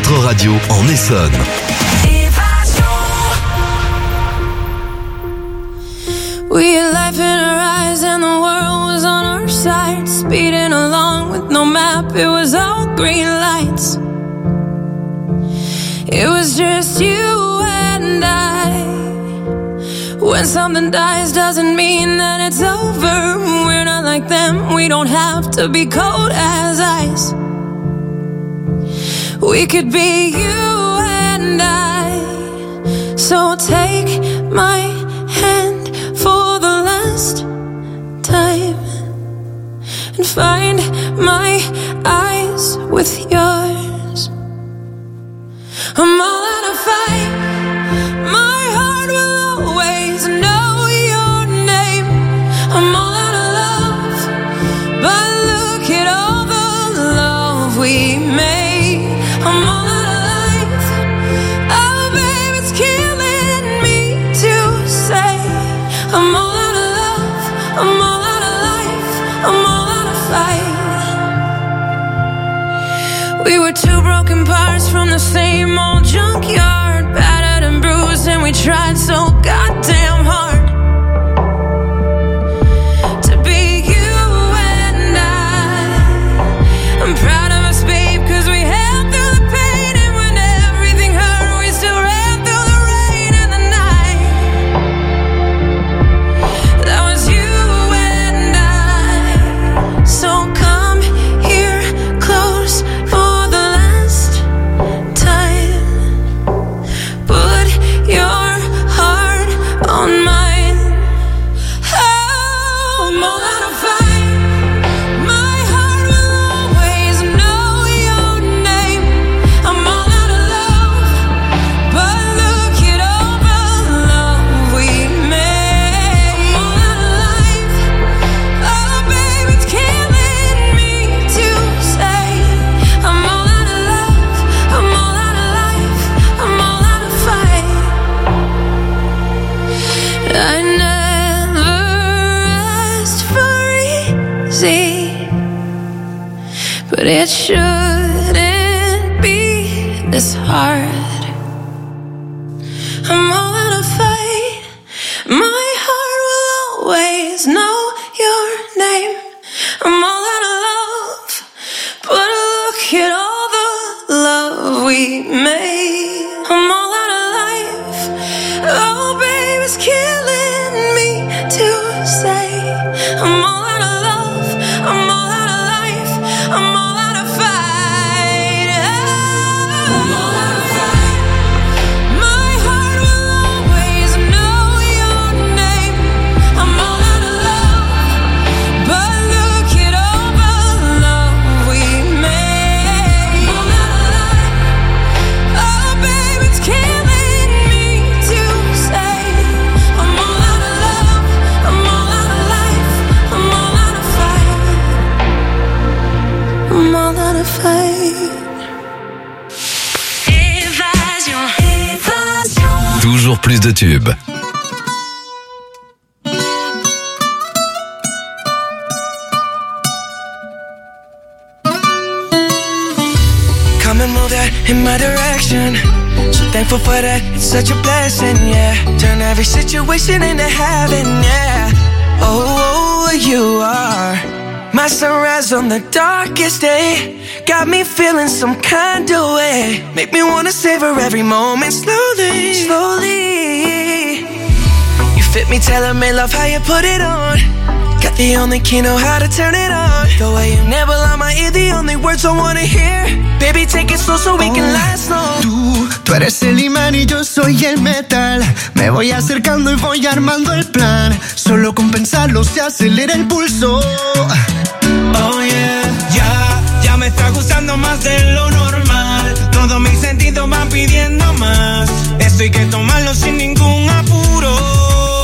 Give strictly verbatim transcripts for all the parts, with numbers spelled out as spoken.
votre radio en Essonne. We had life in our eyes and the world was on our side. Speeding along with no map, it was all green lights. It was just you and I. When something dies doesn't mean that it's over. We're not like them, we don't have to be cold as ice. We could be you and I. So take my hand for the last time and find my eyes with yours. I'm all out of fight. My heart will always know your name. I'm all out of love, but look at all the love we made. I'm all out of life. Oh, babe, it's killing me to say. I'm all out of love. I'm all out of life. I'm all out of fight. We were two broken parts from the same old junkyard, battered and bruised, and we tried so goddamn hard to be you and I. I'm proud of us, babe, cause we held through the pain, and when everything hurt, we still ran through the rain and the night. That was you and I. So come here close for the last time. Put your heart on mine. Oh, I'm all out of fight. My heart will always know your name. I'm all out of love, but look at all the love we made. I'm all out of life. Oh, babe, it's killing me to say. I'm all out of love. I'm all out of life. I'm all out of fight. I never asked for easy, but it shouldn't be this hard. I'm all out of fight. My heart will always know your name. I'm all out of love, but look at all the love we made. I'm all out of life. Oh, babe, it's killing me to say. I'm all out of love. I'm all out of life. I'm all out of fight. I'm all out of fight. My heart will always know your name. I'm all out of love, but look at all the love we made. I'm all out of life. Oh, babe, it's killing me to say. I'm all out of love. I'm all out of life. I'm all out of fight. I'm all out of fight. Évasion. Évasion. Toujours plus de tubes. Come and move that in my direction. So thankful for that, it's such a blessing, yeah. Turn every situation into heaven, yeah. Oh, oh, you are my sunrise on the darkest day. Got me feeling some kind of way. Make me wanna savor every moment slowly, slowly. You fit me, tailor-made, love how you put it on. Got the only key, know how to turn it on. The way you never lie my ear, the only words I wanna hear. Baby, take it slow so we can last long. Tú, tú eres el imán y yo soy el metal. Me voy acercando y voy armando el plan. Solo con pensarlo se acelera el pulso. Oh yeah, ya, ya me está gustando más de lo normal. Todos mis sentidos van pidiendo más. Esto hay que tomarlo sin ningún apuro.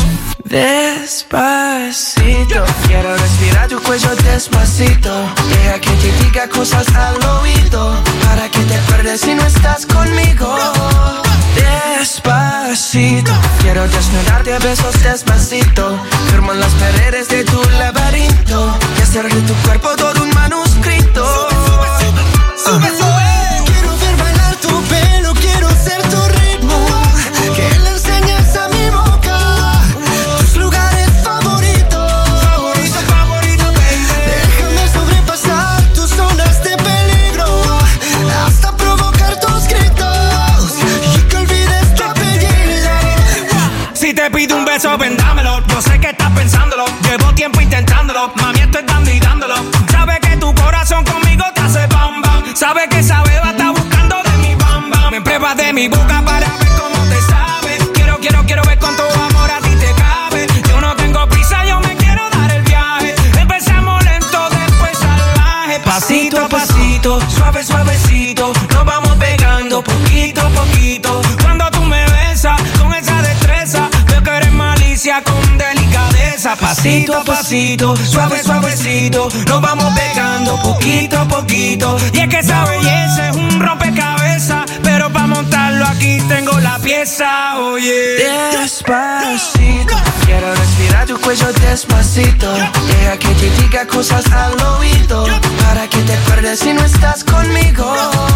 Despacito, quiero respirar tu cuello despacito. Deja que te diga cosas al oído, para que te acuerdes si no estás conmigo. Despacito, quiero desnudarte a besos despacito. Firmo en las paredes de tu laberinto y hacer de tu cuerpo todo un manuscrito. Sube, sube, sube, sube. Quiero ver bailar tu pasito a pasito, suave suavecito, nos vamos pegando poquito a poquito. Y es que esa belleza es un rompecabezas, pero para montarlo aquí tengo la pieza, oye. Despacito, quiero respirar tu cuello despacito. Deja que te diga cosas al oído, para que te acuerdes si no estás conmigo.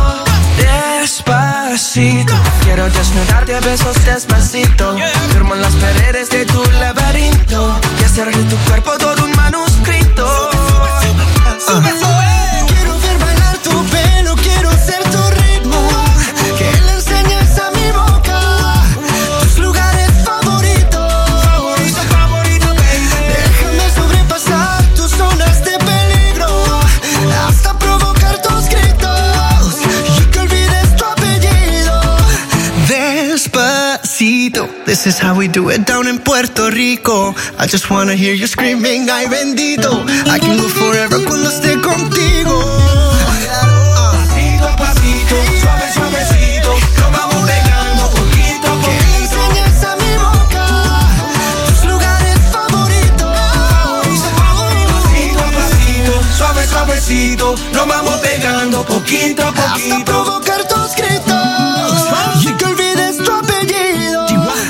Despacito, quiero desnudarte a besos despacito. Firmo en las paredes de tu laberinto y hacer de tu cuerpo todo un manuscrito. Uh. Quiero ver bailar tu pelo, quiero ser tu ritmo, que le enseñes a mi boca tus lugares favoritos. Favorito, favorito, baby. Déjame sobrepasar tus zonas de peligro, hasta provocar tus gritos y que olvides tu apellido. Despacito, this is how we do it down in Puerto Rico. I just wanna hear you screaming, ay bendito. I can go forever cuando esté contigo. Pasito a pasito, suave suavecito, nos vamos pegando poquito a Que le poquito. enseñes a mi boca tus lugares favoritos. Pasito a pasito, suave suavecito, nos vamos pegando poquito a Hasta poquito. provocar tus gritos y que olvides tu apellido.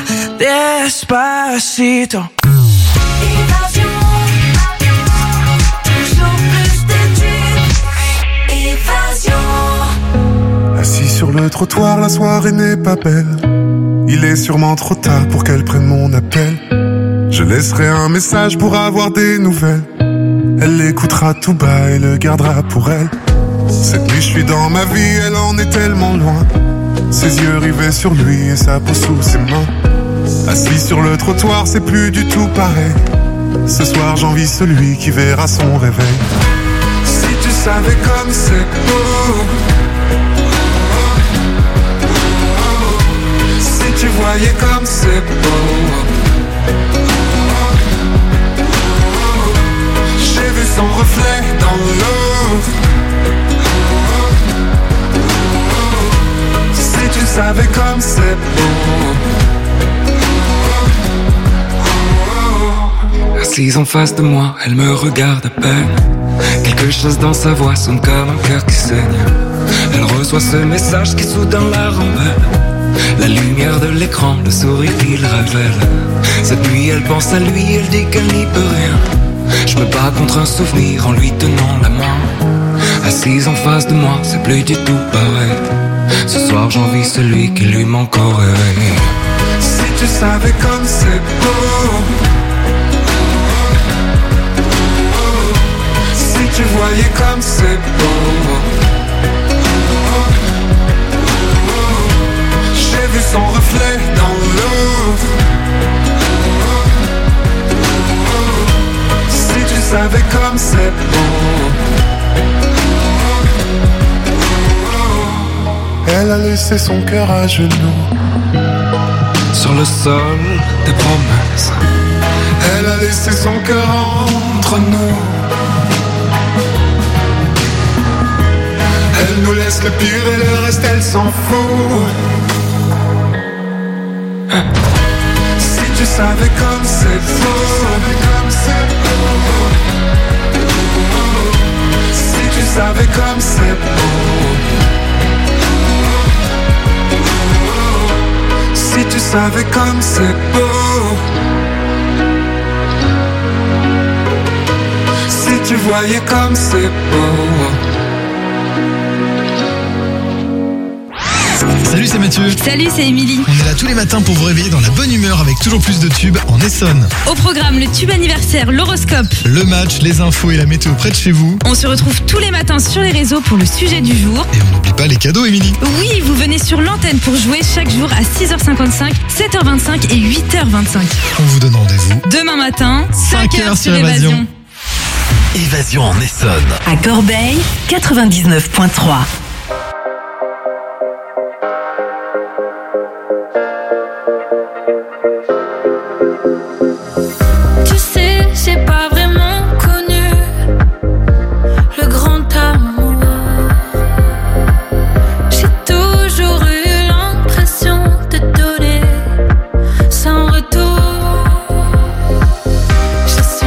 Despacito. Assis sur le trottoir, la soirée n'est pas belle. Il est sûrement trop tard pour qu'elle prenne mon appel. Je laisserai un message pour avoir des nouvelles. Elle l'écoutera tout bas et le gardera pour elle. Cette nuit je suis dans ma vie, elle en est tellement loin. Ses yeux rivés sur lui et sa peau sous ses mains. Assis sur le trottoir, c'est plus du tout pareil. Ce soir j'envie celui qui verra son réveil. Si tu savais comme c'est beau, si tu voyais comme c'est beau, j'ai vu son reflet dans l'eau. Si tu savais comme c'est beau. Assise en face de moi, elle me regarde à peine. Quelque chose dans sa voix sonne comme un cœur qui saigne. Elle reçoit ce message qui soudain la rembelle. La lumière de l'écran, le sourire qu'il révèle. Cette nuit elle pense à lui, elle dit qu'elle n'y peut rien. Je me bats contre un souvenir en lui tenant la main. Assise en face de moi, c'est plus du tout pareil. Ce soir j'envie celui qui lui manque au réveil. Si tu savais comme c'est beau, si tu voyais comme c'est beau, j'ai vu son reflet dans l'eau. Si tu savais comme c'est beau. Elle a laissé son cœur à genoux Sur le sol des promesses. Elle a laissé son cœur entre nous. Elle nous laisse le pire et le reste elle s'en fout. Si tu savais comme c'est beau, si tu savais comme c'est beau, si tu savais comme c'est beau, si tu voyais comme c'est beau. Salut, c'est Mathieu. Salut, c'est Émilie. On est là tous les matins pour vous réveiller dans la bonne humeur avec toujours plus de tubes en Essonne. Au programme, le tube anniversaire, l'horoscope. Le match, les infos et la météo près de chez vous. On se retrouve tous les matins sur les réseaux pour le sujet du jour. Et on n'oublie pas les cadeaux, Émilie. Oui, vous venez sur l'antenne pour jouer chaque jour à six heures cinquante-cinq, sept heures vingt-cinq et huit heures vingt-cinq. On vous donne rendez-vous Demain matin, cinq cinq heures sur Évasion. Évasion. Évasion en Essonne. À Corbeil, quatre-vingt-dix-neuf virgule trois. Tu sais, j'ai pas vraiment connu le grand amour. J'ai toujours eu l'impression de donner sans retour. Je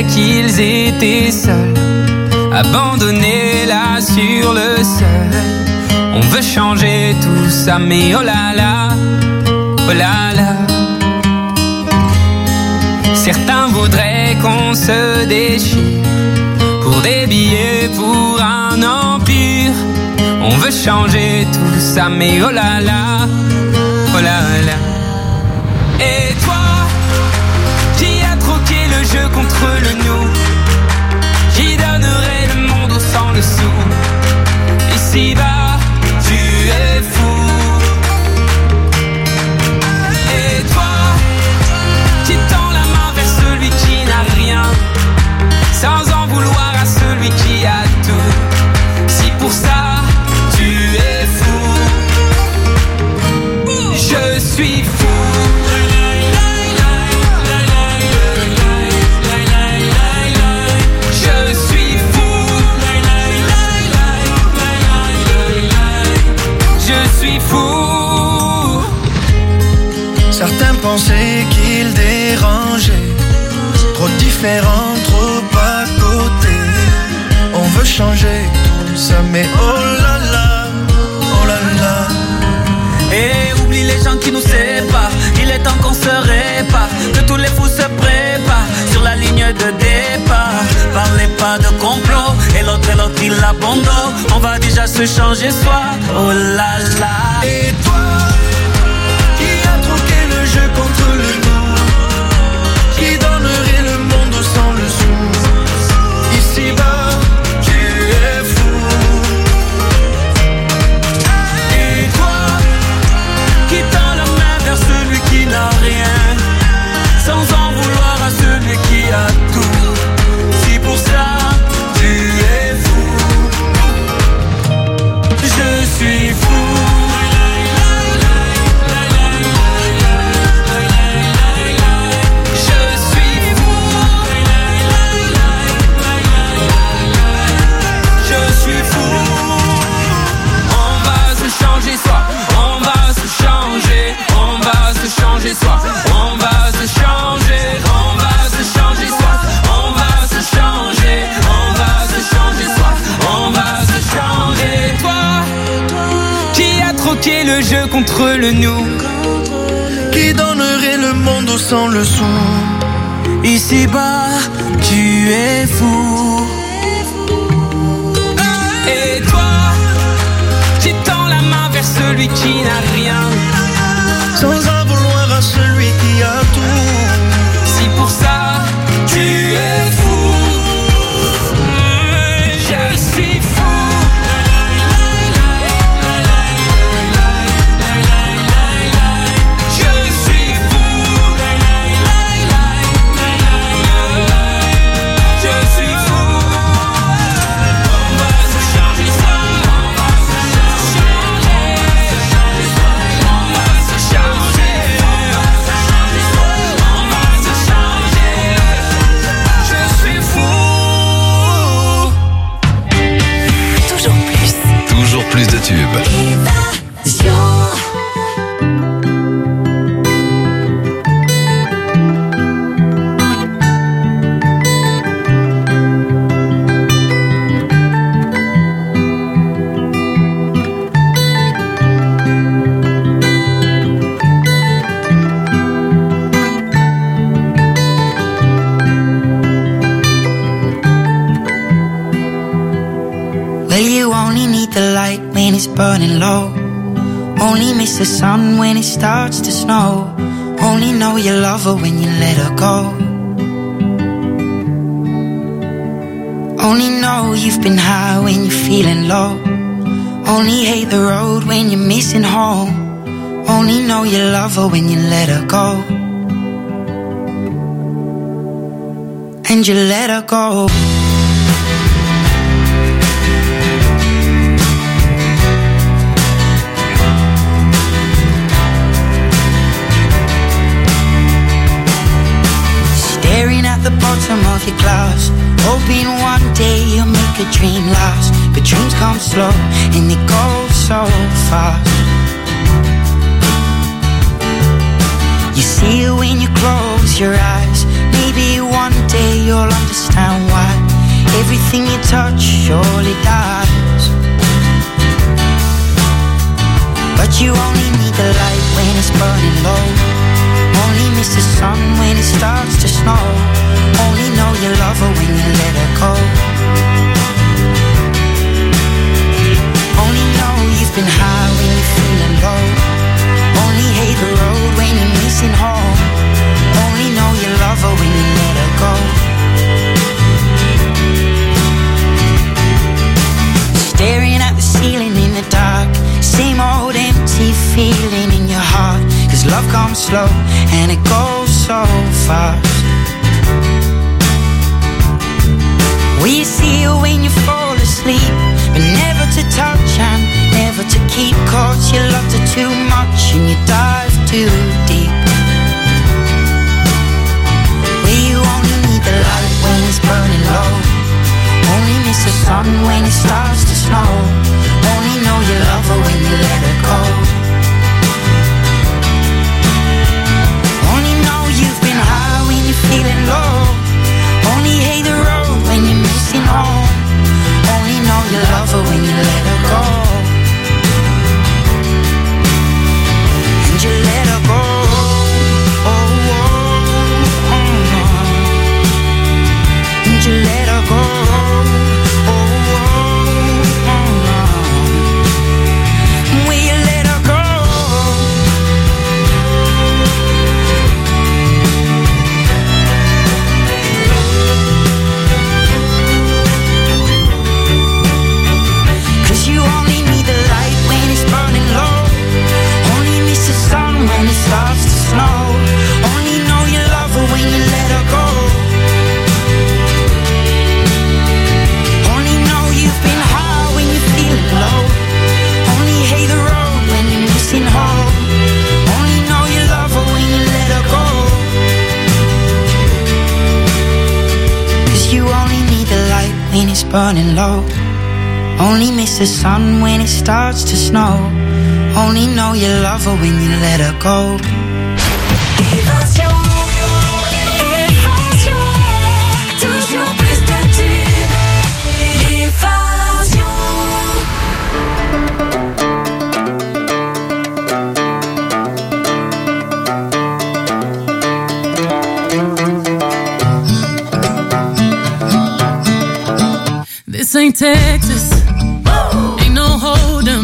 voudrait qu'ils étaient seuls, abandonnés là sur le sol. On veut changer tout ça, mais oh là là, oh là là. Certains voudraient qu'on se déchire pour des billets, pour un empire. On veut changer tout ça, mais oh là là, oh là là. Et toi, qui a troqué le jeu contre le nous, qui donnerait le monde au sang le sou. Ici-bas, tu es fou. Et toi, qui tend la main vers celui qui n'a rien, sans en vouloir à celui qui a tout. Si pour ça, tu es fou, je suis fou. Certains pensaient qu'ils dérangeaient, trop différents, trop à côté. On veut changer tout ça, mais oh là là, oh là là. Et oublie les gens qui nous séparent, il est temps qu'on se répare, que tous les fous se préparent sur la ligne de départ. Parlez pas de complot, et l'autre et l'autre il abandonne. On va déjà se changer soi, oh là là. Et toi, jeu contre le nous, qui donnerait le monde sans le sou. Ici-bas, tu es fou. Et toi, qui tend la main vers celui qui n'a rien, sans en vouloir à celui qui a tout. Si pour ça, tu es fou, je suis fou. Changer soi, on va se changer, on va se changer soi, on va se changer, on va se changer soi, on va se changer. Toi, qui a troqué le jeu contre le nous, qui donnerait le monde au sang le sou. Ici-bas, tu es fou. Et toi, qui tend la main vers celui qui n'a rien, sans en vouloir à celui qui a tout. Si pour ça, tu es fou, je suis fou. Je suis fou. Je suis fou. On va se changer ça, on va se changer, on va se changer, on va se changer, je suis fou. Toujours plus. Toujours plus de tubes. Évasion. Well, you only need the light when it's burning low. Only miss the sun when it starts to snow. Only know you love her when you let her go. Only know you've been high when you're feeling low. Only hate the road when you're missing home. Only know you love her when you let her go. And you let her go. Staring at the bottom of your glass, hoping one day you'll make a dream last. But dreams come slow and they go so fast. You see it when you close your eyes, Maybe one day you'll understand why everything you touch surely dies. But you only need the light when it's burning low. Only miss the sun when it starts to snow. Only know you love her when you let her go. Only know you've been high when you're feeling low. Only hate the road when you're missing home. Only know you love her when you let her go. Staring at the ceiling in the dark, same old empty feeling in your heart. Cause love comes slow and it goes so fast. Will you see her when you fall asleep, but never to touch and never to keep? Cause you loved her too much and you dive too deep. Will you only need the light when it's burning low? Only miss the sun when it starts to snow. Only know you love her when you let her go. Only know you've been high when you're feeling low. Only hate the road when you're missing home. Only know you love her when you let her go. And you let her go. Oh, oh, oh, oh. And you let her go. Starts to snow. Only know you love her when you let her go. Only know you've been high when you're feeling low. Only hate the road when you're missing home. Only know you love her when you let her go. Cause you only need the light when it's burning low. Only miss the sun when it starts to snow. Only know you love her when you let her go. Évasion, évasion, toujours plus de tubes. Évasion. This ain't Texas, ain't no hold'em.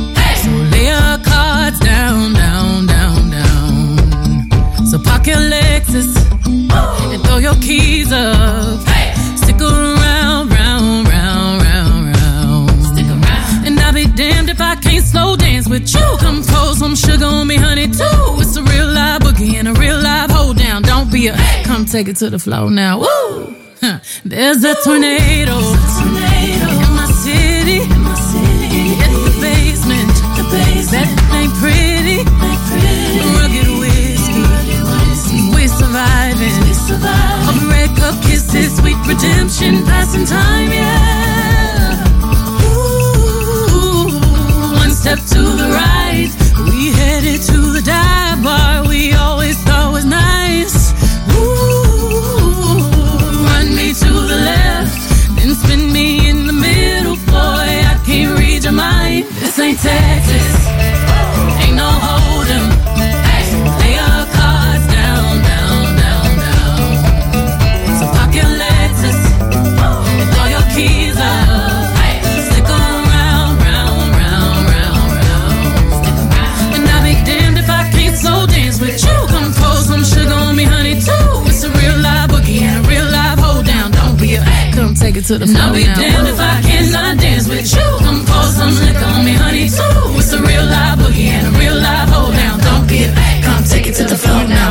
Down, down, down, down. So park your Lexus and throw your keys up. Stick around, round, round, round, round. Stick around. And I'll be damned if I can't slow dance with you. Come pour some sugar on me, honey, too. It's a real live boogie and a real live hold down. Don't be a come take it to the floor now. Woo! Huh. There's a tornado, tornado in my city. In my city. At the basement. That ain't pretty, ain't pretty. Rugged whiskey, we're surviving. We survive. All red cup kisses, sweet redemption, passing time, yeah. Ooh, one step to the right, we headed to the dive bar we always thought was nice. Ooh, run me to the left, then spin me in the middle, boy, I can't read your mind. This ain't Texas. Ain't no hold'em. Lay your cards down, down, down, down. So park your Lexus and throw your keys up. Stick around, round, round, round, round. And I'll be damned if I can't slow dance with you. Come pour some sugar on me, honey, too. It's a real live boogie and a real live hold down. Don't be a come take it to the floor now. I'll be damned if I cannot dance with you. Come pour some liquor on me, honey, too. It's a real live boogie and a real live hold down. Don't be a come take it to the floor now.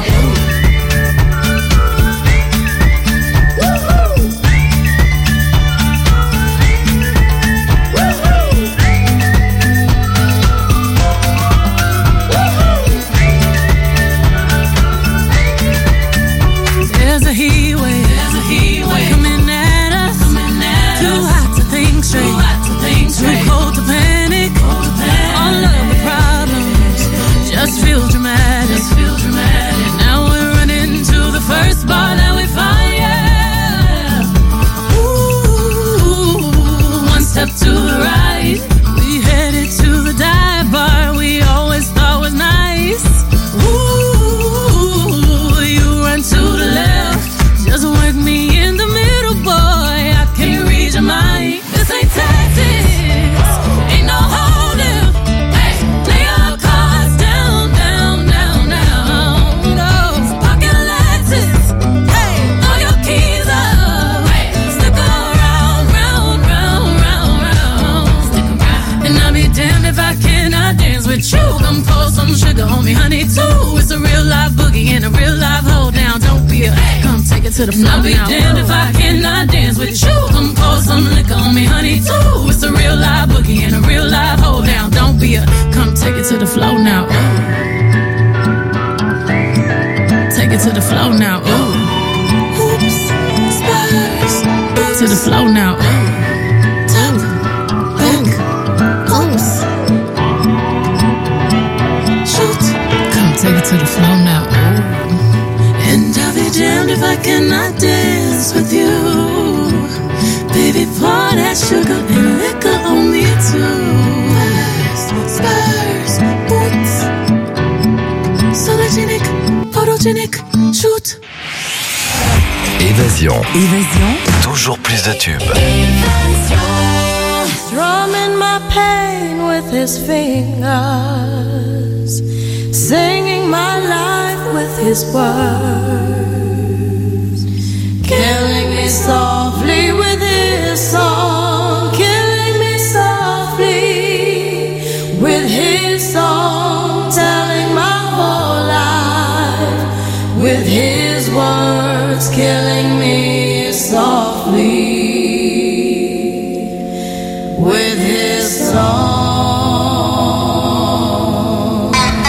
There's a heat wave, there's a heat wave coming at us, coming at too us. Hot to think with you. Come pour some sugar on me, honey, too. It's a real live boogie and a real live hold down. Don't be a, come take it to the floor. I'll be damned if I cannot dance with you. Come pour some liquor on me, honey, too. It's a real live boogie and a real live hold down. Don't be a, come take it to the floor now. Ooh. Take it to the floor now. Ooh. Oops, spurs. To the floor now. Ooh. Top, back, oops. Shoot. Come take it to the floor now. Ooh. And I'll be damned if I cannot dance with you. Baby, pour that sugar and liquor on me too. Spurs, boots. Sologenic, photogenic, shoot. Évasion. Évasion. Toujours plus de tubes. Strumming my pain with his fingers, singing my life with his words, killing me softly with his song, killing me softly with his song, telling my whole life with his words, killing me softly with his song.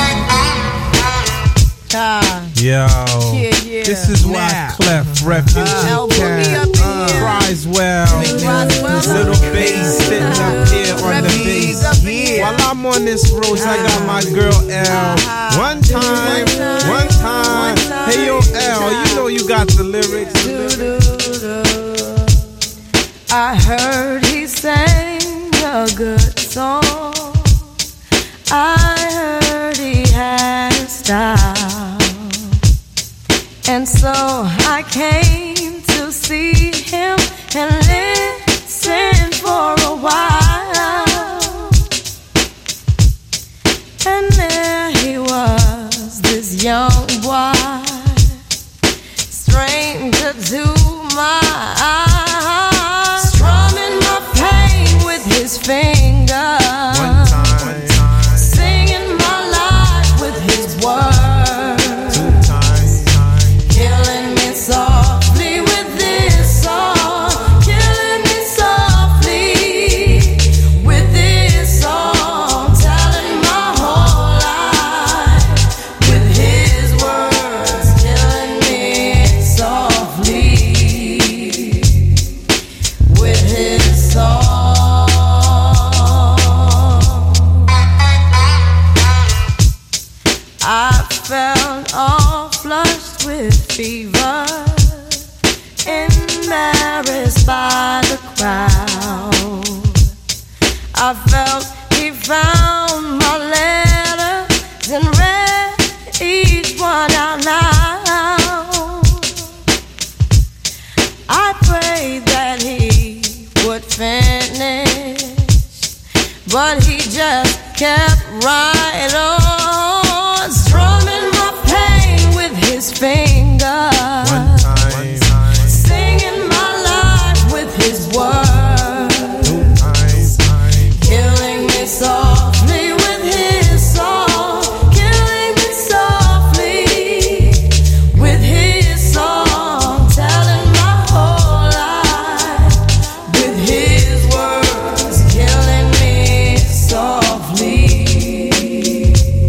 Yo, yeah, yeah. This is why Clef, Refugee uh, Cat, uh, Criswell, Little Bass sitting up here on the bass. While I'm on this road, I got my girl L. One time, one time. Hey yo, L, you know you got the lyrics. I heard he sang a good song. I heard he had a style. And so I came to see him and listen for a while. And there he was, this young boy, stranger to my eyes, strumming my pain with his fingers, one time, one time. Singing my life with his words, two times, time. Killing me softly with this song, killing me softly with this song, telling my whole life with his words, killing me softly with his song. I felt all flushed with fever, embarrassed by the crowd. I felt he found my letters and read each one out loud. I prayed that he would finish, but he just kept right on, strumming my pain with his fingers, one time, singing my life with his words, two times, killing me softly with his song, killing me softly with his song, telling my whole life with his words, killing me softly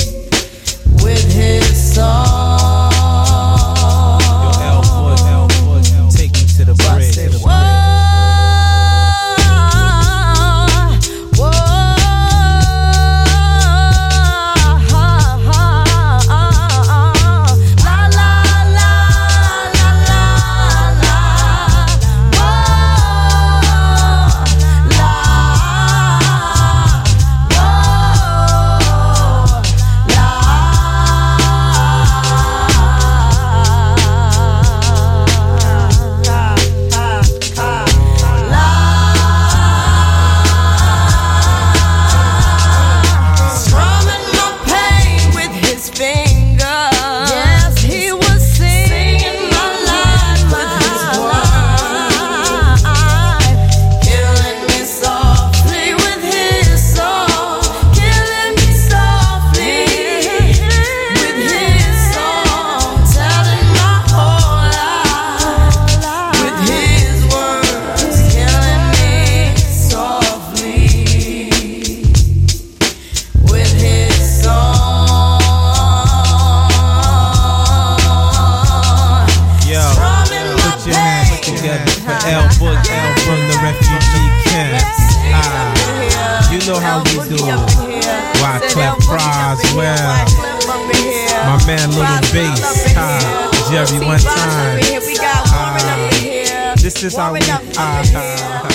do. Wyclef Croswell. My man Little Bass. Ah, Jerry one time. Ah, this is how we. Ah, ah, ah.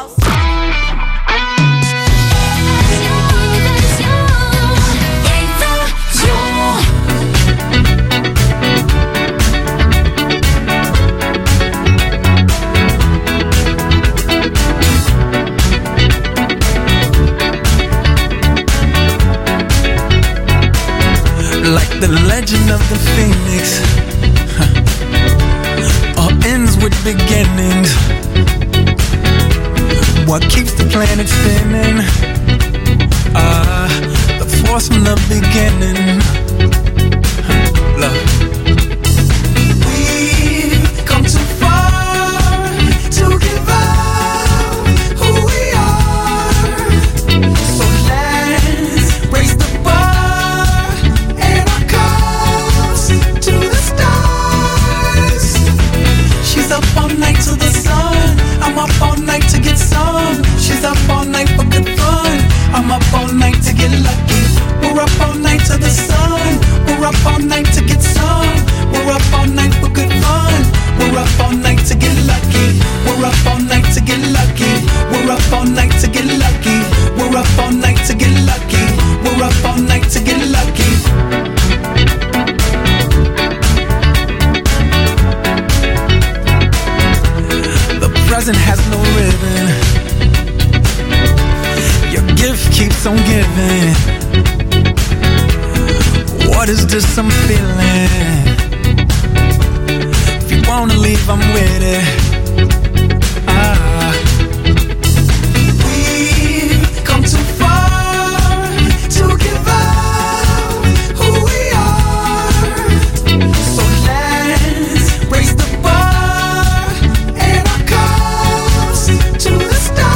Like the legend of the phoenix, huh. All ends with beginnings. What keeps the planet spinning? Ah, uh, the force from the beginning. Huh. Love. We've come too far to give up who we are. So let's raise the bar. Up all night to the sun. I'm up all night to get some. She's up all night for good fun. I'm up all night to get lucky. We're up all night to the sun. We're up all night to get some. We're up all night for good fun. We're up all night to get lucky. We're up all night to get lucky. We're up all night to get lucky. We're up all night to get lucky. We're up all night to get lucky. Present has no ribbon. Your gift keeps on giving. What is this I'm feeling? If you wanna leave, I'm with it. Ah. We've come too far to give up who we are. So let's raise the bar and our cups to the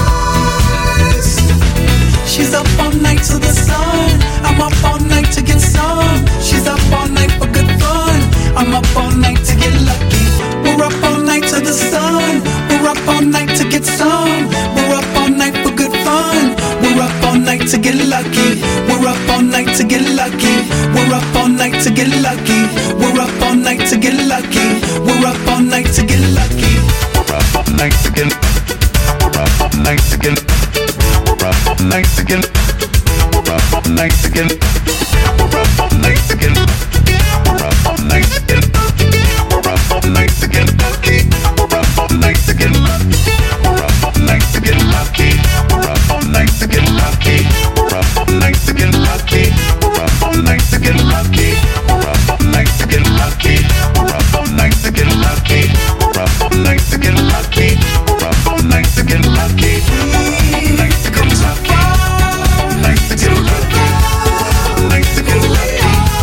stars. She's up all night to the sun. I'm up all night to get some. She's up all night for good fun. I'm up all night to get lucky. We're up all night to the sun. We're up all night to get some. We're up all night for good fun. We're up all night to get lucky. We're up all night to get lucky. We're up all night to get lucky. We're up all night to get lucky. We're up all night to get lucky. We're up all night to get. We're up all night to get. We're up all night to get. We're up all night to get. We're up all night to get. We're up all night to get. We're up all night to get lucky. We're up all night to get lucky. We're up all night to get lucky. We're up all night to get lucky. We're up all night to get lucky. We're up all night to get lucky. We're up all night to get lucky. We're up all night to get lucky. We're up all night to get lucky. We're up all night to get lucky. We're up all night to get lucky. Night to get lucky. Night to get lucky.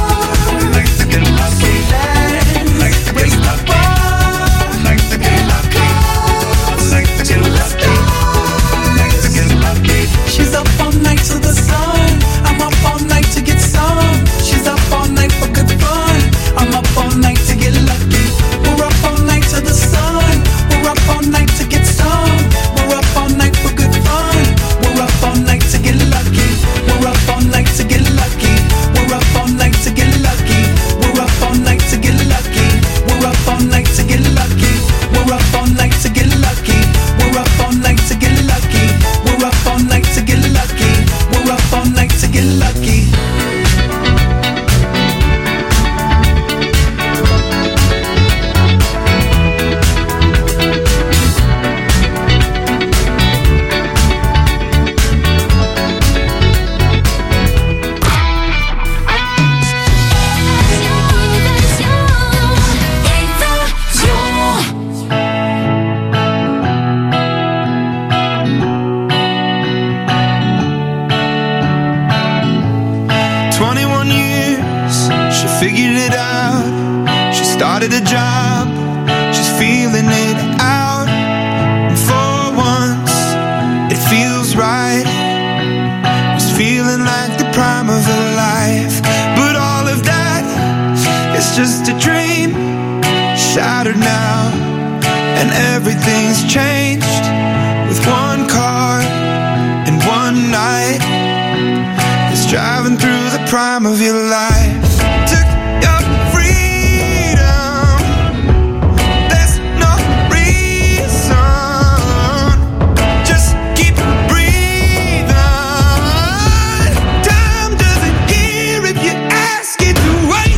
Night to get lucky. Night to get lucky. Night to get lucky. Night to get lucky. Night to get lucky. She's up all night to the sun. I'm up all night to get some. She's up all night for good fun. I'm up all night to get lucky. We're up all night to the sun. We're up all night to get some. We're up all night for good fun. We're up all night to get lucky. We're up all night to get lucky. We're up all night to get lucky. We're up all night to get lucky. We're up all night to get lucky. We're up all night to get lucky. We're up all night to get lucky. We're up all night to get lucky. We're up all night to get lucky. twenty-one years, she figured it out. She started a job, she's feeling it out. And for once, it feels right. It's feeling like the prime of her life. But all of that is just a dream, shattered now. And everything's changed with one car and one night. prime of your life. Took your freedom. There's no reason. Just keep breathing. Time doesn't care if you ask it to wait.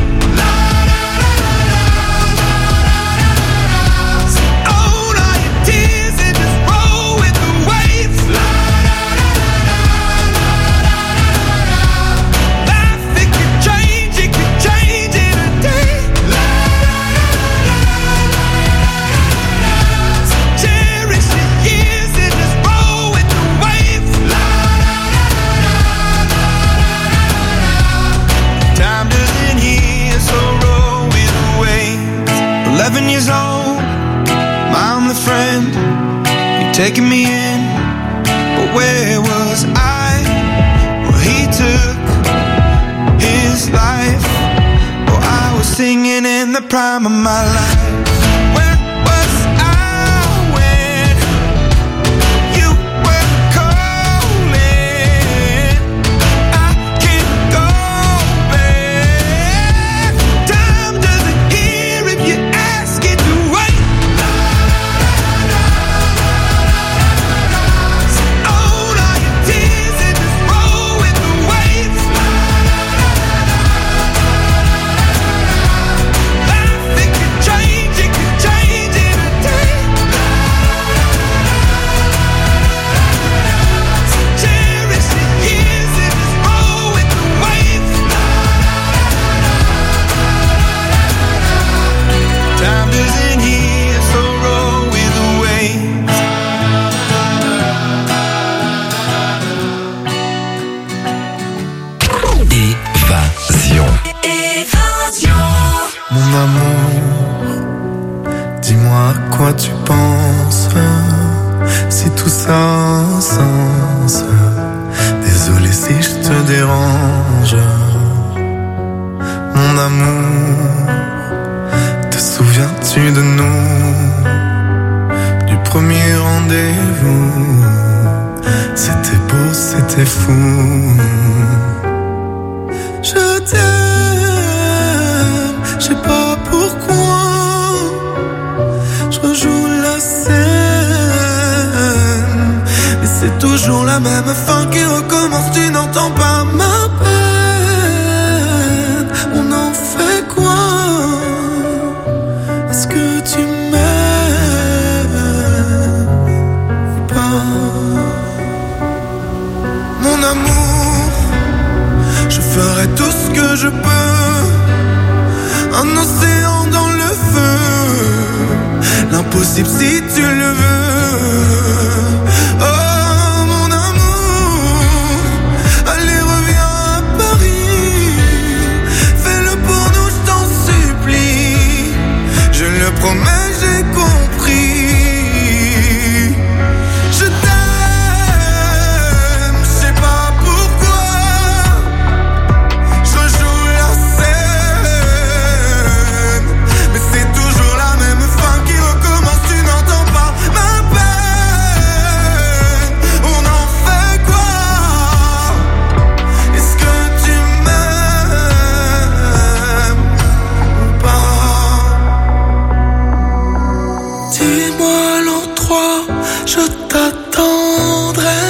Own all your tears and just roll with the waves. Life, it could change, it could change in a day. Cherish the years and just roll with the waves. Time doesn't heal, so roll with the waves. Eleven years old, I'm the friend. You're taking me in, but where was I? Well, he took his life. Oh, I was singing in the prime of my life. Where was I when you were calling? I can't go back. Time doesn't hear if you ask it to wait. Own all your tears and just roll with the waves. Life, it could change, it could change in a day. Cherish the years and just roll with the waves. Time isn't here, so roll with the waves. Évasion. Mon amour, dis-moi à quoi tu penses. Si tout ça a un sens. Désolé si je te dérange. Mon amour, te souviens-tu de nous? Du premier rendez-vous. C'était beau, c'était fou. Je t'aime, je sais pas pourquoi. Je rejoue la scène, mais c'est toujours la même fin qui recommence. Tu n'entends pas ma peine. On en fait quoi? Est-ce que tu m'aimes ou pas? Mon amour, je ferai tout ce que je peux. Un océan dans le feu. L'impossible si tu le veux. Oh mon amour, allez reviens à Paris. Fais-le pour nous, je t'en supplie. Je le promets, j'ai compris. Je t'aime, je sais pas pourquoi. Je joue la scène, mais c'est toujours la même fin qui recommence. Tu n'entends pas ma peine. On en fait quoi? Est-ce que tu m'aimes ou pas? Dis-moi l'endroit, je t'attendrai.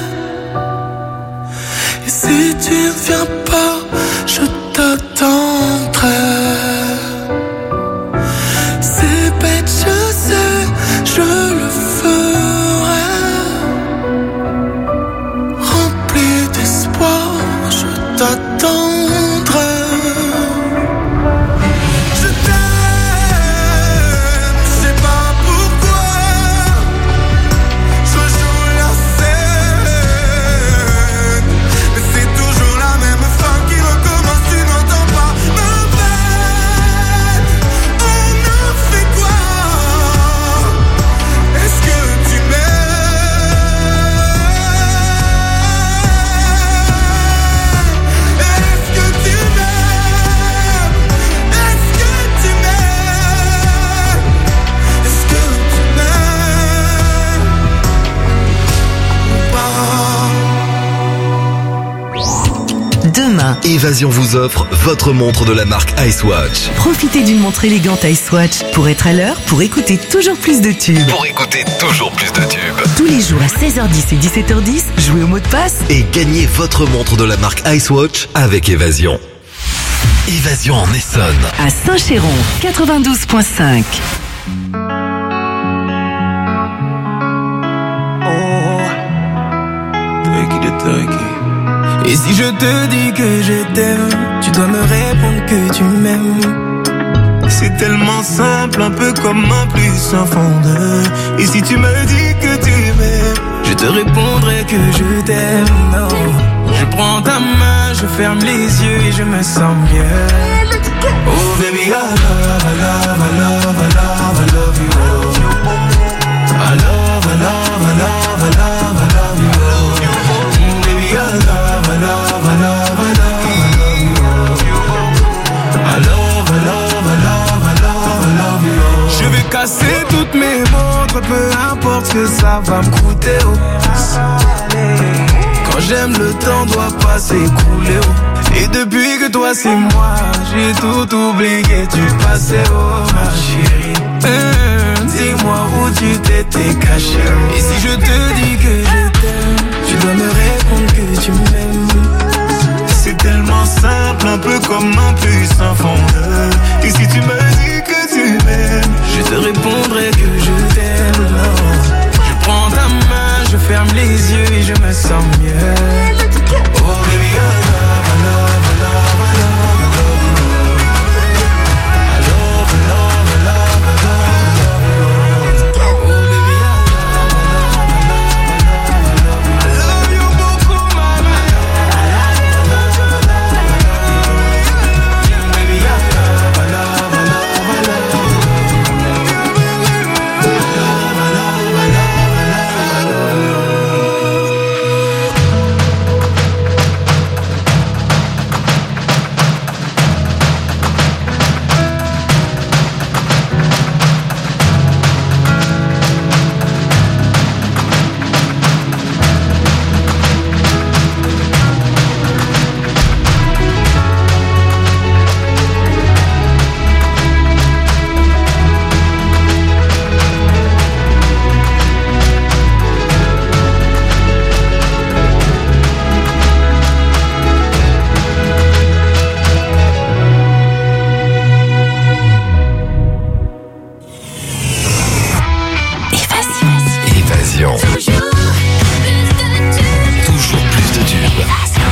Et si tu ne viens pas, je t'attendrai. C'est bête, je sais, je le ferai. Rempli d'espoir, je t'attendrai. Je t'aime, je sais pas pourquoi. Je joue la scène, mais c'est toujours la même fin qui recommence. Tu n'entends pas ma peine. On en fait quoi? Est-ce que tu m'aimes? main. Évasion vous offre votre montre de la marque Icewatch. Profitez d'une montre élégante Icewatch pour être à l'heure, pour écouter toujours plus de tubes. Pour écouter toujours plus de tubes. Tous les jours à seize heures dix et dix-sept heures dix, jouez au mot de passe et gagnez votre montre de la marque Icewatch avec Évasion. Évasion en Essonne. À Saint-Chéron, quatre-vingt-douze virgule cinq. Et si je te dis que je t'aime, tu dois me répondre que tu m'aimes. C'est tellement simple, un peu comme un plus sans fondeur. Et si tu me dis que tu m'aimes, je te répondrai que je t'aime. Oh. Je prends ta main, je ferme les yeux et je me sens mieux. Oh baby, I love, I love, I love, I love, I love you. I love, I love, I love, I love, I love you. Mm, baby, I love, I love, I love, I love, I love you. I love, I love, I love, I love, I love you. Je vais casser toutes mes montres, peu importe ce que ça va me coûter. Oh. Quand j'aime, le temps doit pas s'écouler. Oh. Et depuis que toi c'est moi, j'ai tout oublié, tu passais, oh ma chérie. Mmh, dis-moi où tu t'étais caché. Et si je te dis que je t'aime, tu dois me répondre que tu m'aimes. C'est tellement simple, un peu comme un puissant fondeur. Et si tu me dis que tu m'aimes, je te répondrai que je t'aime. Je prends ta main, je ferme les yeux et je me sens mieux. Oh baby, I love, I love, I love, I love, I love you. I love, I love, I love, I love, I love you. Oh baby, I love, I love, I love, I love, I love you beaucoup, mama. I love, I love, I love, I love you. Baby, I love, I love, I love, I love you. I love, I love, I love, I love, I love you. Évasion. Toujours plus de tubes.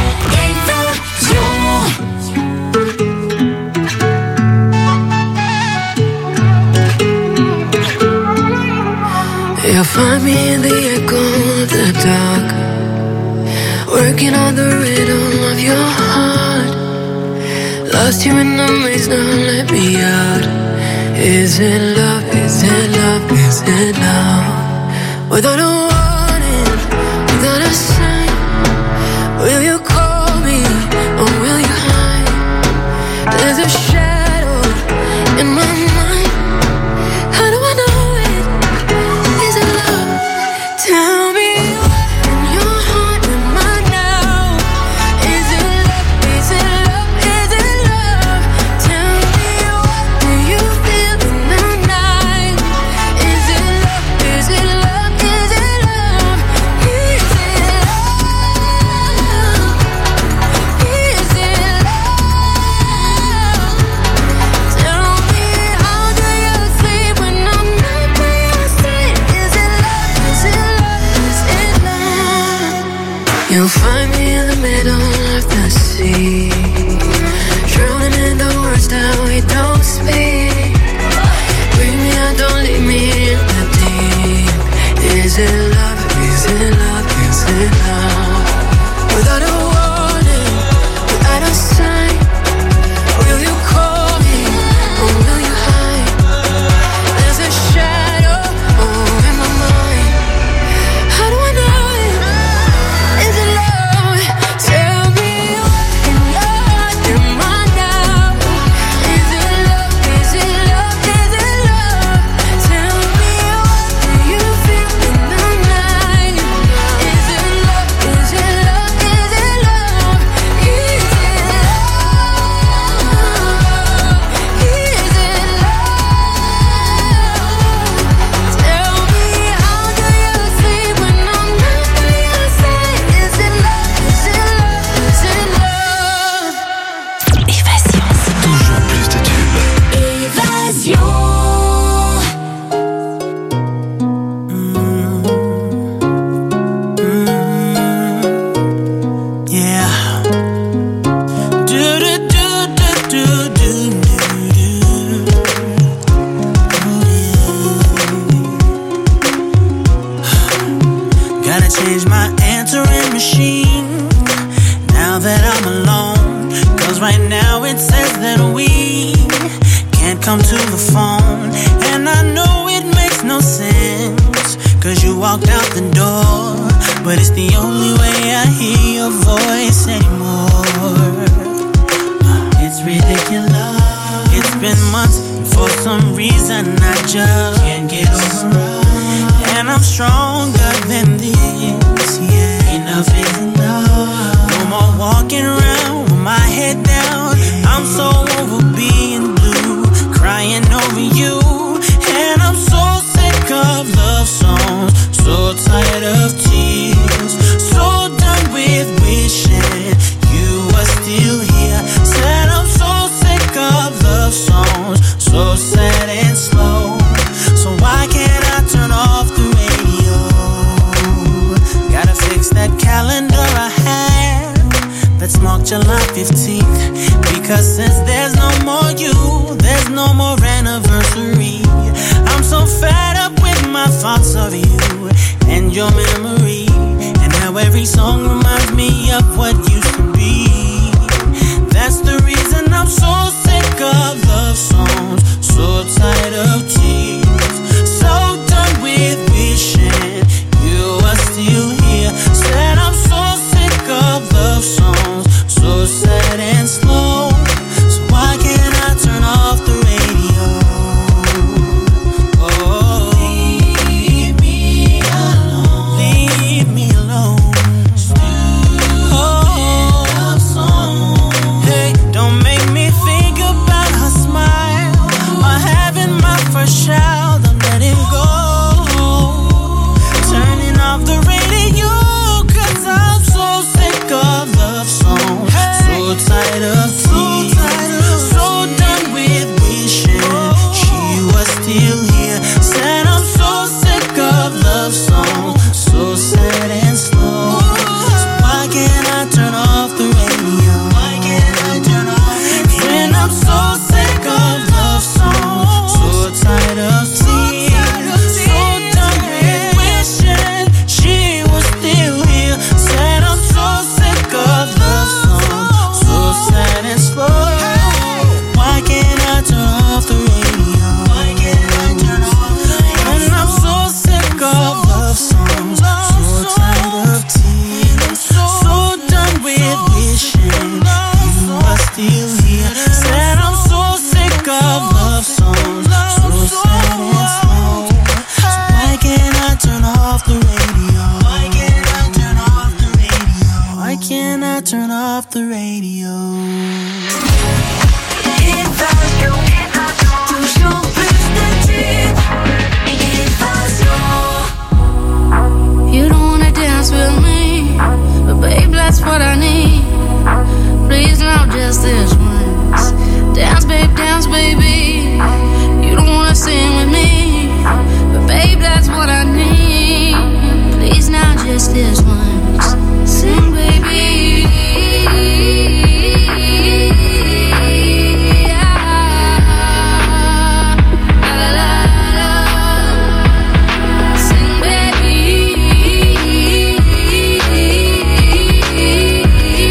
You'll find me in the echo of the dark, working on the rhythm of your heart. Lost you in the maze, now let me out. Is it love, is it love, is it love? Without a warning, without a sign, will you call me or will you hide? There's a shadow in my mind. How do I know it? Is it love? Tell me what's in your heart and mine now. Is it love? Is it love? Is it love? Tell me what do you feel in the night? Is it love? Is it love? Is it love? now that I'm alone. Cause right now it says that we can't come to the phone. And I know it makes no sense, cause you walked out the door. But it's the only way I hear your voice anymore. It's ridiculous. It's been months, and for some reason I just can't get over it. And I'm stronger than this, yeah. Enough is enough. No more walking around with my head down. I'm so over being blue, crying over you. And I'm so sick of love songs, so tired of tears, so done with wishing you were still here. Said I'm so sick of love songs, so sad and slow. So why can't I turn off the radio? Gotta fix that calendar I had that's marked July fifteenth. Because since there's no more you, there's no more anniversary. I'm so fed up with my thoughts of you and your memory. And now every song reminds me of what used to be. That's the reason I'm so sick of love songs, so tired of tears, so done with wishing you were still here. Said I'm so sick of love songs, so sad and slow. So why can't I turn off the radio? Oh, leave me alone, leave me alone. Oh, love song. Hey, don't make me think about her smile or having my first child. I'm letting go, turning off the radio, cause I'm so sick of love songs, so tired of tears, so done with wishing she was still here. Said I'm so sick of love songs, so sad and slow. So why can't I turn off the radio? Why can't I turn off the radio? When I'm so sick of love songs, so tired of tears, so done with wishing she was still here. Said I'm so sick of love songs, so sad and slow. Why can't I turn off the radio? Why can't I turn off the radio? When I'm so sick of love songs, so tired of tears, so done with wishing you were still here. Said I'm so sick of love songs, so sad and slow. So why can't I turn off the radio? Why can't I turn off the radio? Why can't I turn off the radio? Toujours plus de tubes. You don't wanna dance with me, but babe, that's what I need. Please, now just this once. Dance, babe, dance, baby. You don't wanna sing with me, but babe, that's what I need. Please, now just this once. Sing, baby. Sing, baby.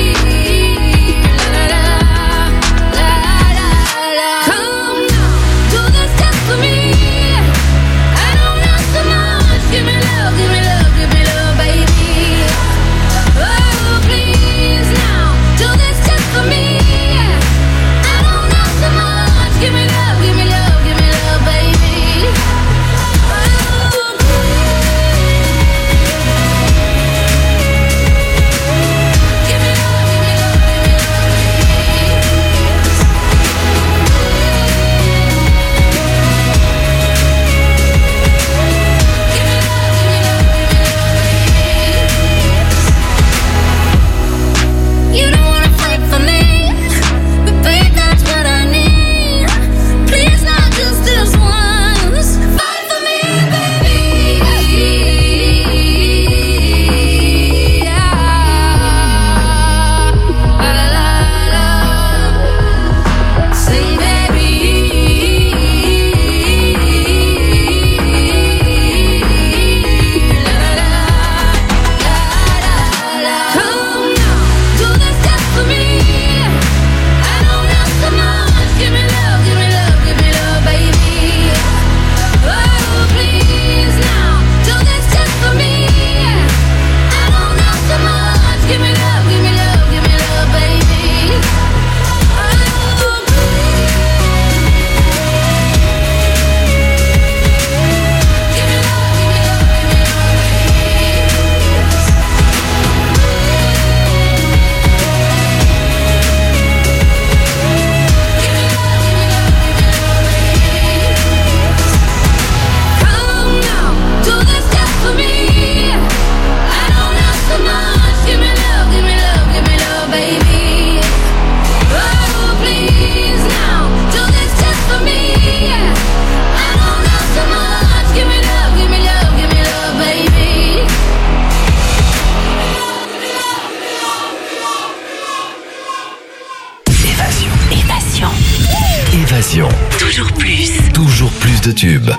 Évasion. Toujours plus. Toujours plus de tubes.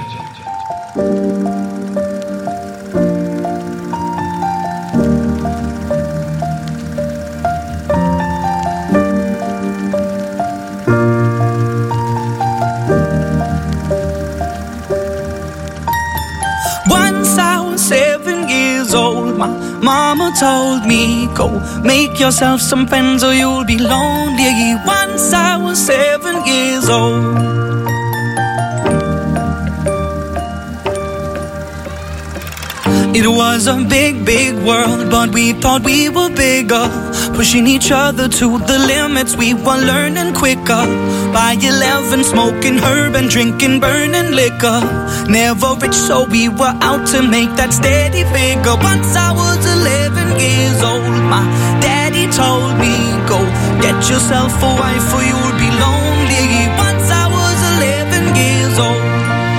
Once I was seven years old, my mama told me, go make yourself some friends or you'll be lonely. Once I was seven years old. It was a big, big world, but we thought we were bigger, pushing each other to the limits. We were learning quicker. By eleven, smoking herb and drinking burning liquor. Never rich, so we were out to make that steady figure. Once I was eleven years old, my daddy told me, go get yourself a wife or you'll be lonely. Once I was eleven years old.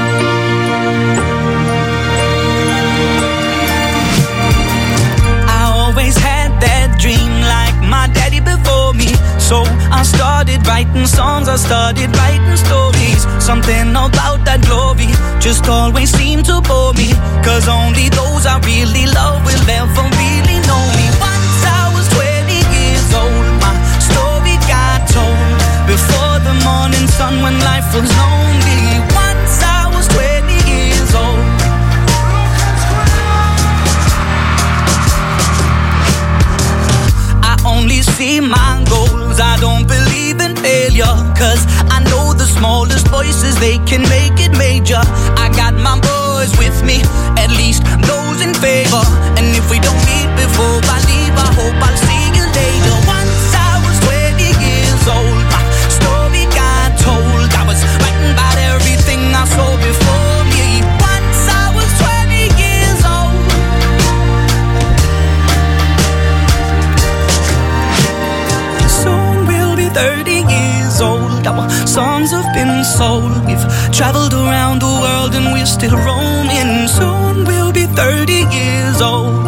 Dream like my daddy before me. So I started writing songs, I started writing stories. Something about that glory just always seemed to bore me. Cause only those I really love will ever really know me. Once I was twenty years old, my story got told. Before the morning sun when life was lonely. Once I was twenty years old. Only see my goals, I don't believe in failure. Cause I know the smallest voices, they can make it major. I got my boys with me, at least those in favor. And if we don't meet before I leave, I hope I'll see you later. Once I was twenty years old, my story got told. I was writing about everything I saw before me. Once I was twenty years old. thirty years old, our songs have been sold. We've traveled around the world and we're still roaming. Soon we'll be thirty years old.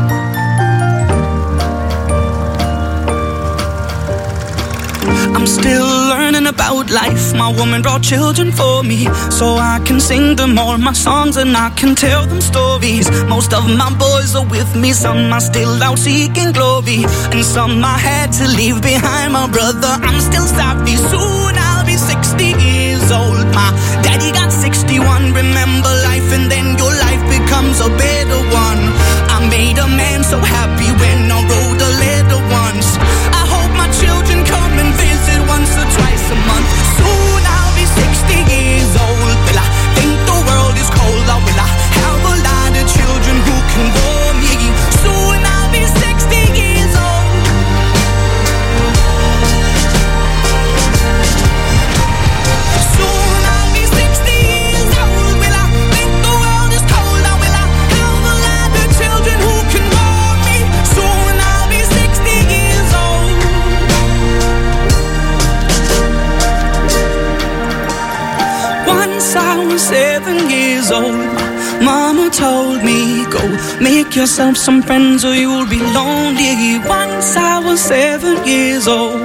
I'm still learning about life. My woman brought children for me, so I can sing them all my songs and I can tell them stories. Most of my boys are with me, some are still out seeking glory, and some I had to leave behind. My brother, I'm still sorry. Soon I'll be sixty years old. My daddy got sixty-one. Remember life and then your life becomes a better one. I made a man so happy when I wrote a letter once. I hope my children come and visit once or twice a month. Soon I'll be sixty years old. Will I think the world is cold, or will I have a lot of children who can warm me? Soon I'll be sixty years old. Soon I'll be sixty years old. Will I think the world is cold, or will I have a lot of children who can warm me? Soon I'll be sixty years old. Once I was seven years old, mama told me, go make yourself some friends or you'll be lonely. Once I was seven years old.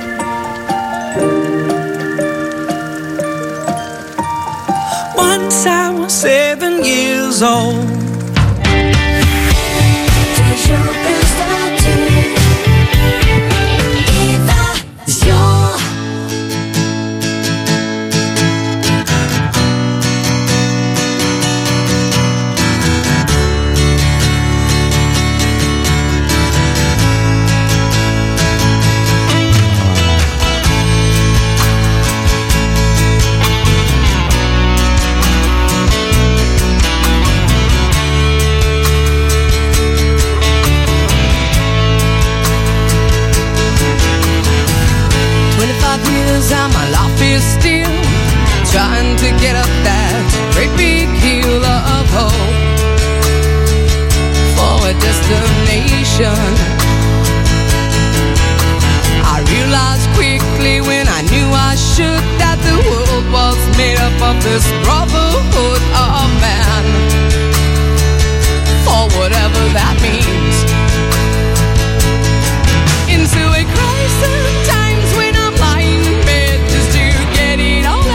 Once I was seven years old. Toujours plus de tubes. Évasion. And my life is still trying to get up that great big hill of hope for a destination. I realized quickly when I knew I should that the world was made up of this brotherhood of man, for whatever that means. Into a crisis times when I'm lying in bed just to get it all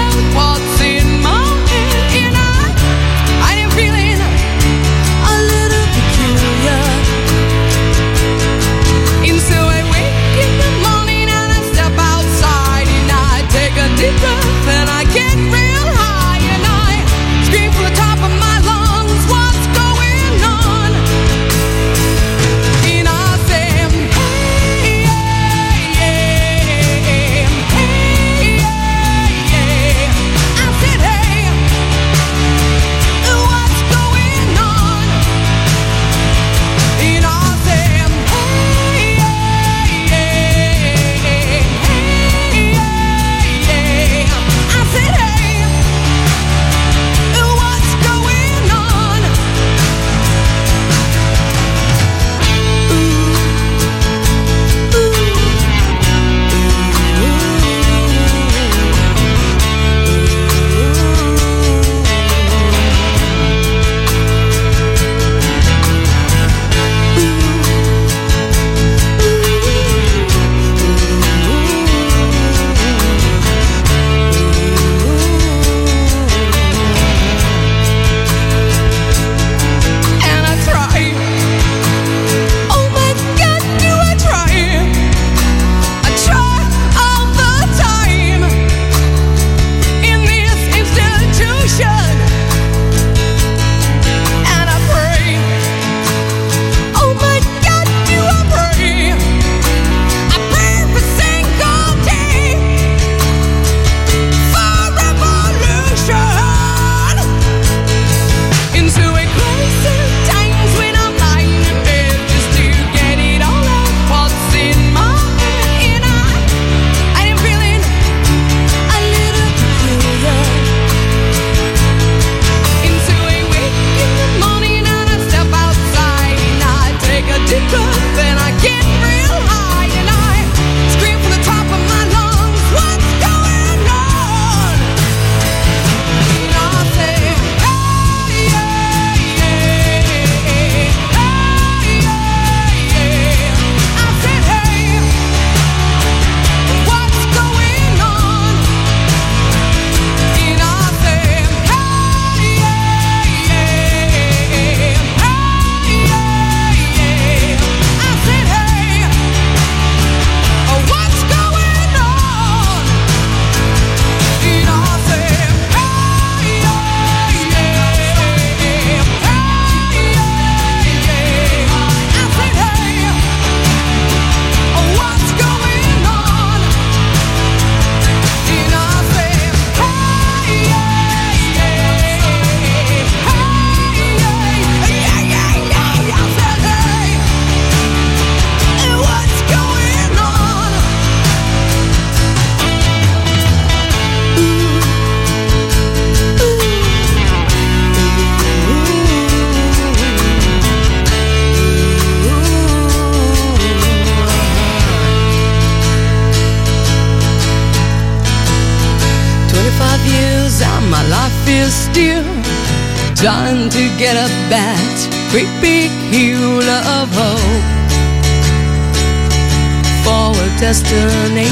fear still, trying to get up that great big hill of hope for a destination